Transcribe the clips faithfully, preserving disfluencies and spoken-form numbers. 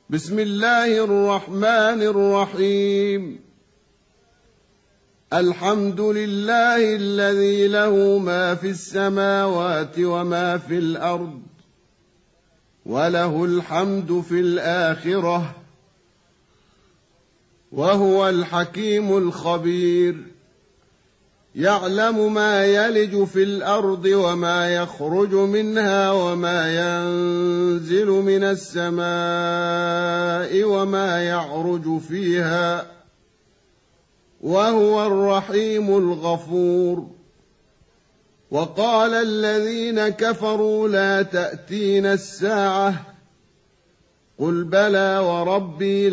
بسم الله الرحمن الرحيم. الحمد لله الذي له ما في السماوات وما في الأرض، وله الحمد في الآخرة، وهو الحكيم الخبير. يعلم ما يلج في الأرض وما يخرج منها وما ينزل من السماء وما يعرج فيها، وهو الرحيم الغفور. وقال الذين كفروا لا تأتينا الساعة، قل بلى وربي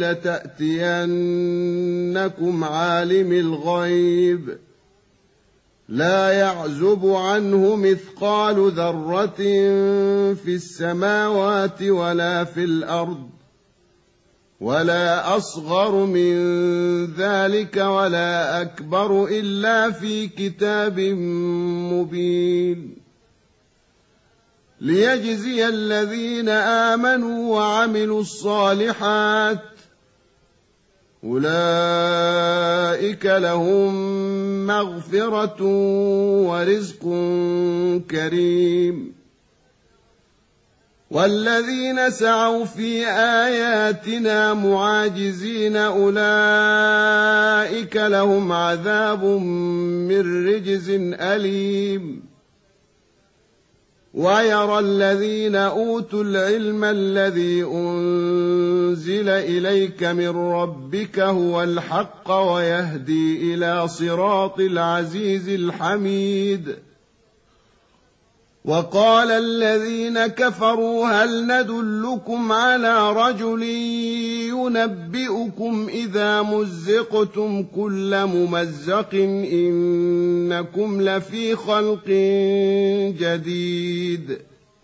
لتأتينكم عالم الغيب لا يعزب عنه مثقال ذرة في السماوات ولا في الأرض، ولا أصغر من ذلك ولا أكبر إلا في كتاب مبين، ليجزي الذين آمنوا وعملوا الصالحات أولئك لهم مغفرة ورزق كريم. والذين سعوا في آياتنا معاجزين أولئك لهم عذاب من رجز أليم. ويرى الذين أوتوا العلم الذي أنزل إليك من ربك هو الحق ويهدي إلى صراط العزيز الحميد. وقال الذين كفروا هل ندلكم على رجل ينبئكم إذا مزقتم كل ممزق إنكم لفي خلق جديد.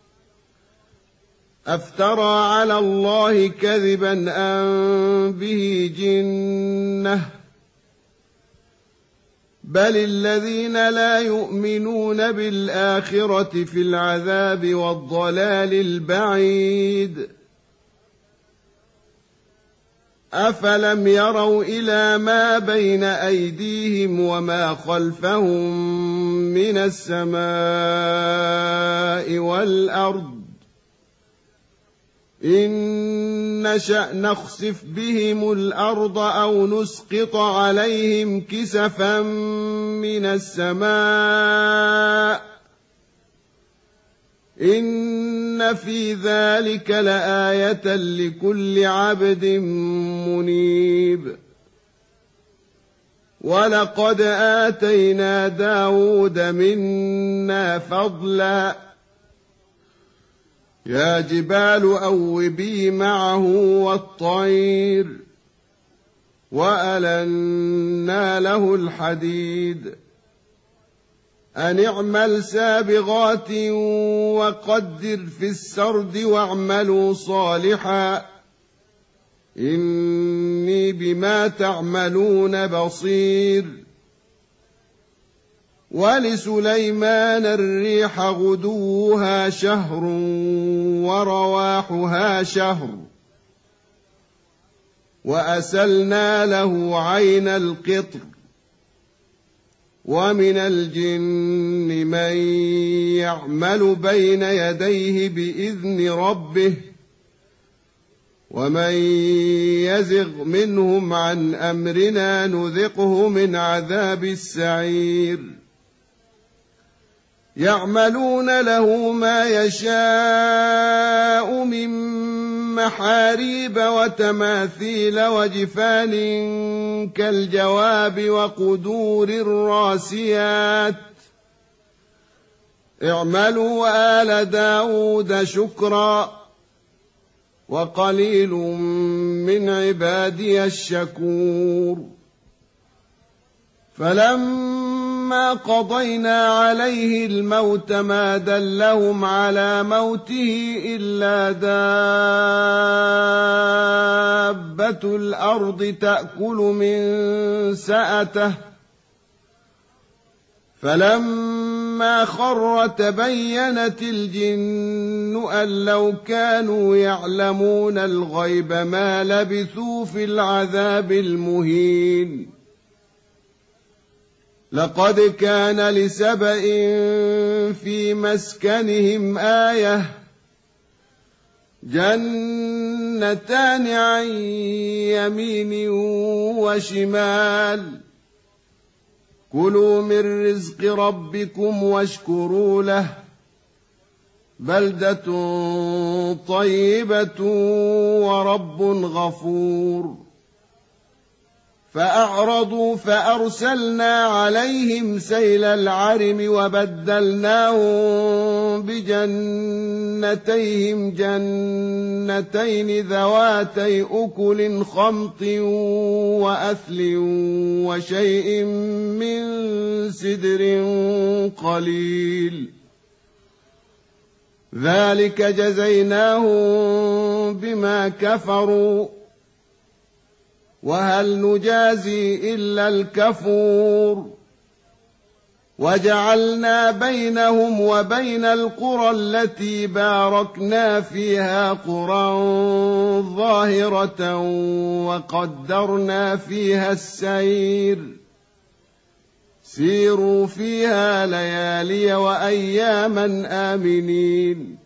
أفترى على الله كذبا أم به جنة، بل الذين لا يؤمنون بالآخرة في العذاب والضلال البعيد. أفلم يروا إلى ما بين أيديهم وما خلفهم من السماء والأرض إن نشأ نخسف بهم الأرض أو نسقط عليهم كسفا من السماء إن في ذلك لآية لكل عبد منيب. ولقد آتينا داود منا فضلا يا جبال أوبي معه والطير وألنا له الحديد أن اعمل سابغات وقدر في السرد واعملوا صالحا إني بما تعملون بصير. ولسليمان الريح غدوها شهر ورواحها شهر وأسلنا له عين القطر ومن الجن من يعمل بين يديه بإذن ربه ومن يزغ منهم عن أمرنا نذقه من عذاب السعير. يعملون له ما يشاء من محاريب وتماثيل وجفان كالجواب وقدور الراسيات اعملوا آل داود شكرا وقليل من عبادي الشكور. فلما قضينا عليه الموت ما دلهم على موته إلا دابة الأرض تأكل من سأته فلما خر تبينت الجن أن لو كانوا يعلمون الغيب ما لبثوا في العذاب المهين لقد كان لسبإ في مسكنهم آية جنتان عن يمين وشمال كلوا من رزق ربكم واشكروا له بلدة طيبة ورب غفور فأعرضوا فأرسلنا عليهم سيل العرم وبدلناهم بجنتيهم جنتين ذواتي أكل خمط وأثل وشيء من سدر قليل ذلك جزيناهم بما كفروا وهل نجازي إلا الكفور وجعلنا بينهم وبين القرى التي باركنا فيها قرى ظاهرة وقدرنا فيها السير سيروا فيها ليالي وأياما آمنين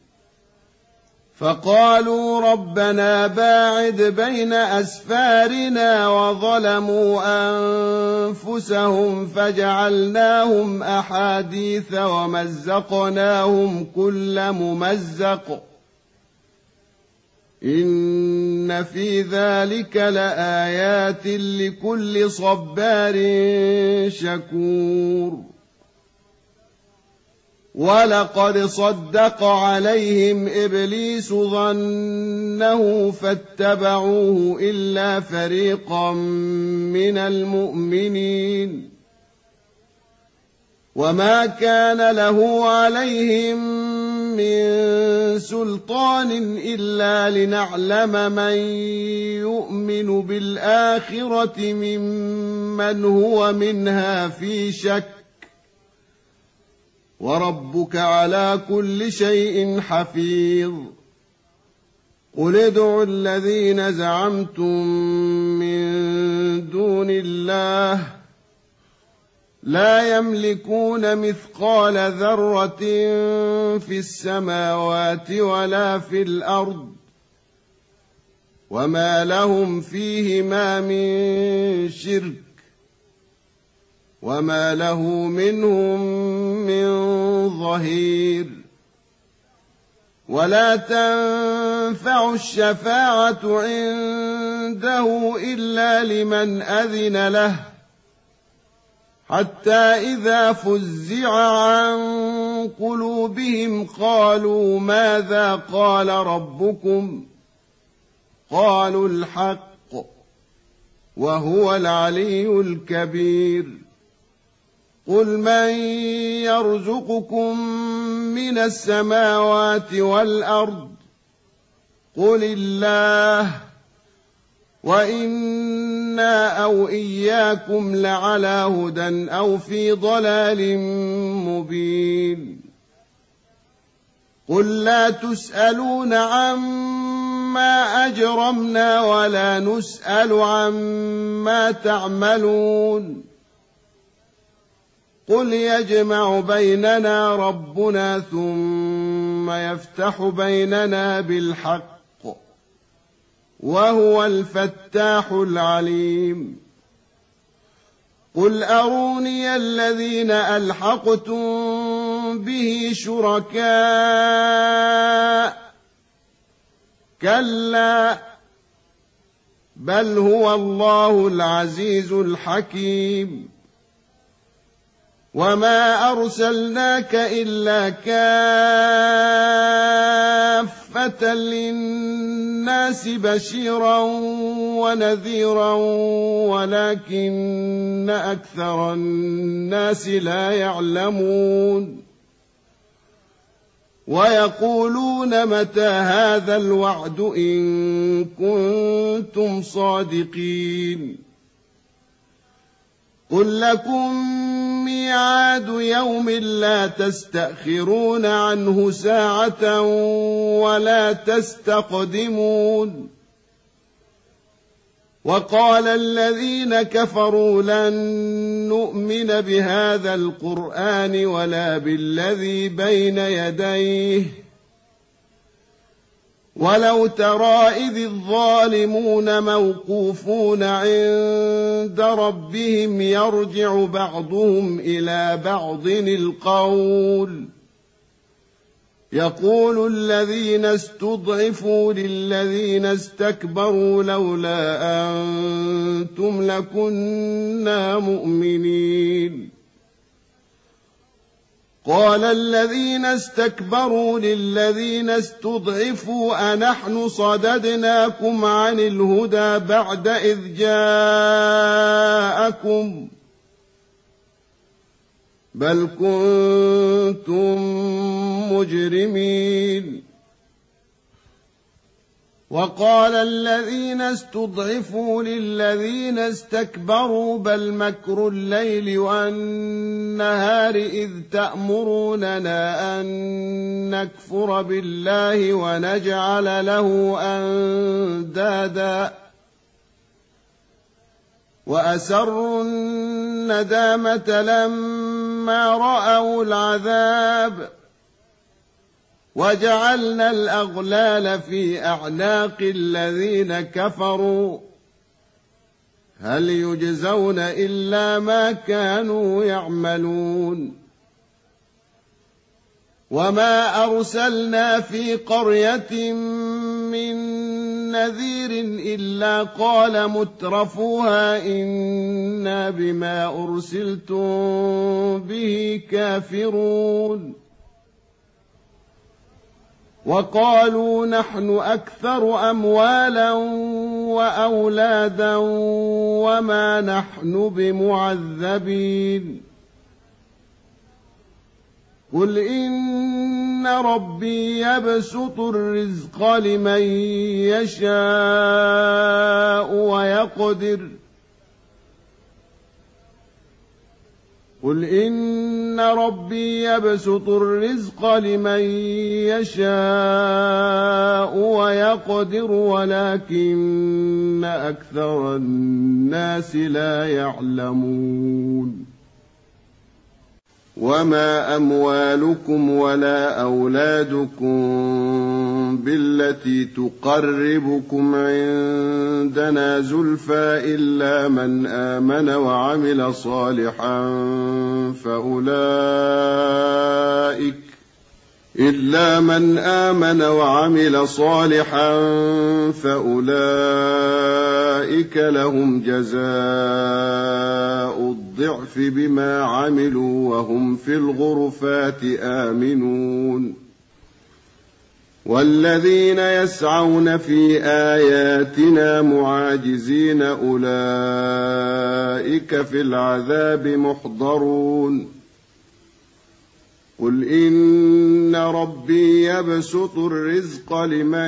فقالوا ربنا باعد بين أسفارنا وظلموا أنفسهم فجعلناهم أحاديث ومزقناهم كل ممزق إن في ذلك لآيات لكل صبار شكور ولقد صدق عليهم إبليس ظنه فاتبعوه إلا فريقا من المؤمنين وما كان له عليهم من سلطان إلا لنعلم من يؤمن بالآخرة ممن هو منها في شك وربك على كل شيء حفيظ قل ادعوا الذين زعمتم من دون الله لا يملكون مثقال ذرة في السماوات ولا في الأرض وما لهم فيهما من شرك وما له منهم من ظهير ولا تنفع الشفاعة عنده إلا لمن أذن له حتى إذا فزع عن قلوبهم قالوا ماذا قال ربكم قالوا الحق وهو العلي الكبير قل من يرزقكم من السماوات والأرض قل الله وإنا أو إياكم لعلى هدى أو في ضلال مبين قل لا تسألون عما أجرمنا ولا نسأل عما تعملون قل يجمع بيننا ربنا ثم يفتح بيننا بالحق وهو الفتاح العليم قل أروني الذين ألحقتم به شركاء كلا بل هو الله العزيز الحكيم وما أرسلناك إلا كافة للناس بشيرا ونذيرا ولكن أكثر الناس لا يعلمون ويقولون متى هذا الوعد إن كنتم صادقين قل لكم ميعاد يوم لا تستأخرون عنه ساعة ولا تستقدمون وقال الذين كفروا لن نؤمن بهذا القرآن ولا بالذي بين يديه ولو ترى إذ الظالمون موقوفون عند ربهم يرجع بعضهم إلى بعض القول يقول الذين استضعفوا للذين استكبروا لولا أنتم لكنا مؤمنين قال الذين استكبروا للذين استضعفوا أنحن صددناكم عن الهدى بعد إذ جاءكم بل كنتم مجرمين وقال الذين استضعفوا للذين استكبروا بل مكر الليل والنهار إذ تأمروننا أن نكفر بالله ونجعل له أندادا وأسروا الندامة لما رأوا العذاب وجعلنا الأغلال في أعناق الذين كفروا هل يجزون إلا ما كانوا يعملون وما أرسلنا في قرية من نذير إلا قال مترفوها إنا بما أرسلتم به كافرون وقالوا نحن أكثر أموالا وأولادا وما نحن بمعذبين قل إن ربي يبسط الرزق لمن يشاء ويقدر قل إن ربي يبسط الرزق لمن يشاء ويقدر ولكن أكثر الناس لا يعلمون وما أموالكم ولا أولادكم بالتي تقربكم عندنا زلفى إلا من آمن وعمل صالحا فأولئك إلا من آمن وعمل صالحا فأولئك لهم جزاء الضعف بما عملوا وهم في الغرفات آمنون والذين يسعون في آياتنا معاجزين أولئك في العذاب محضرون قل إن ربي يبسط الرزق لمن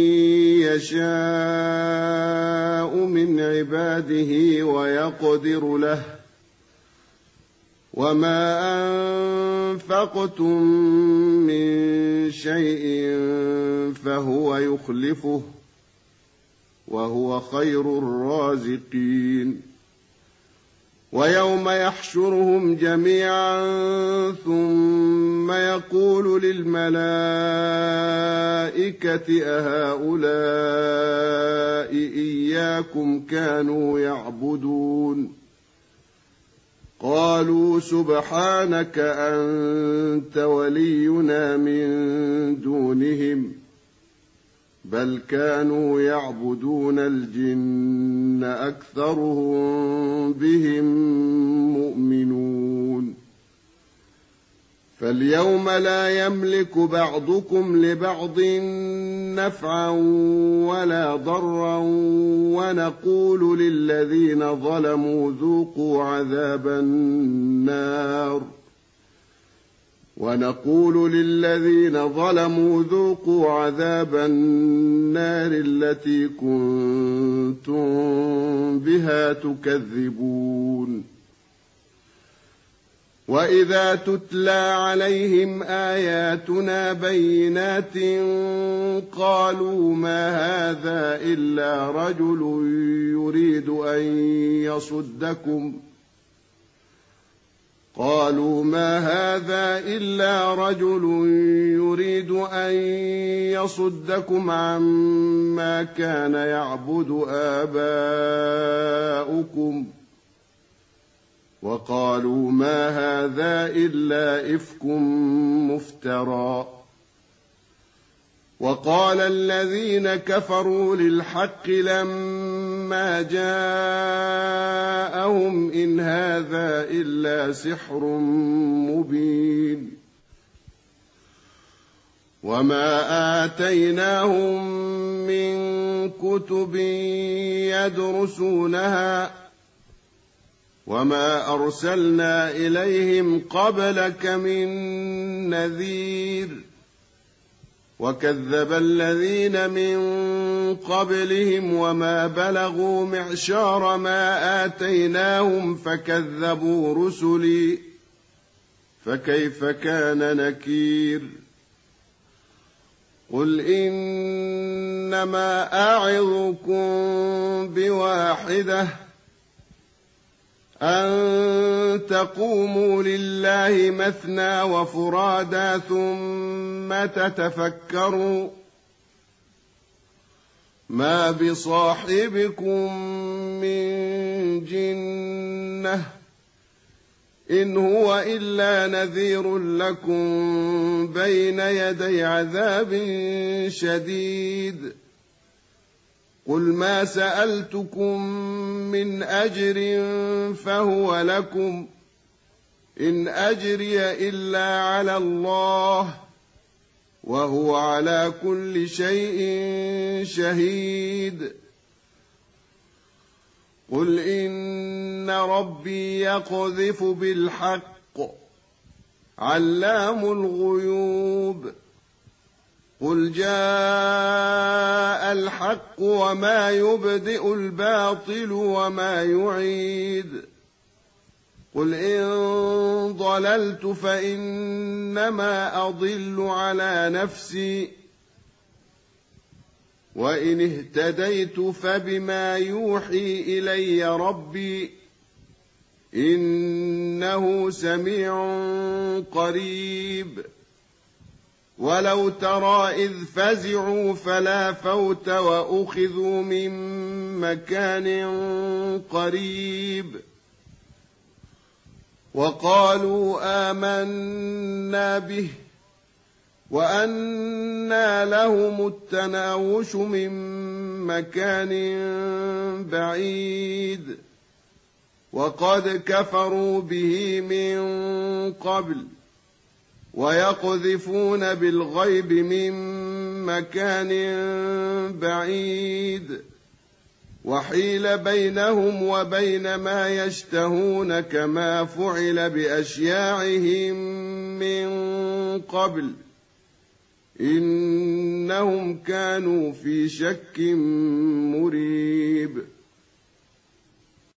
يشاء من عباده ويقدر له وما أنفقتم من شيء فهو يخلفه وهو خير الرازقين ويوم يحشرهم جميعا ثم يقول للملائكة أهؤلاء إياكم كانوا يعبدون قالوا سبحانك أنت ولينا من دونهم بل كانوا يعبدون الجن أكثرهم بهم مؤمنون فاليوم لا يملك بعضكم لبعض نفعا ولا ضرا ونقول للذين ظلموا ذوقوا عذاب النار ونقول للذين ظلموا ذوقوا عذاب النار التي كنتم بها تكذبون وإذا تتلى عليهم آياتنا بينات قالوا ما هذا إلا رجل يريد أن يصدكم قالوا ما هذا إلا رجل يريد أن يصدكم عما كان يعبد آباؤكم وقالوا ما هذا إلا إفك مفترى وقال الذين كفروا للحق لما جاءهم إن هذا إلا سحر مبين وما آتيناهم من كتب يدرسونها وما أرسلنا إليهم قبلك من نذير وكذب الذين من قبلهم وما بلغوا معشار ما آتيناهم فكذبوا رسلي فكيف كان نكير قل إنما أعظكم بواحدة أن تقوموا لله مثنى وفرادا ثم تتفكروا ما بصاحبكم من جنة إن هو إلا نذير لكم بين يدي عذاب شديد قل ما سألتكم من أجر فهو لكم إن أجري إلا على الله وهو على كل شيء شهيد قل إن ربي يقذف بالحق علام الغيوب قل جاء الحق وما يبدئ الباطل وما يعيد قل إن ضللت فإنما أضل على نفسي وإن اهتديت فبما يوحي إلي ربي إنه سميع قريب ولو ترى إذ فزعوا فلا فوت وأخذوا من مكان قريب وقالوا آمنا به وأنى لهم التناوش من مكان بعيد وقد كفروا به من قبل ويقذفون بالغيب من مكان بعيد وحيل بينهم وبين ما يشتهون كما فعل بأشياعهم من قبل إنهم كانوا في شك مريب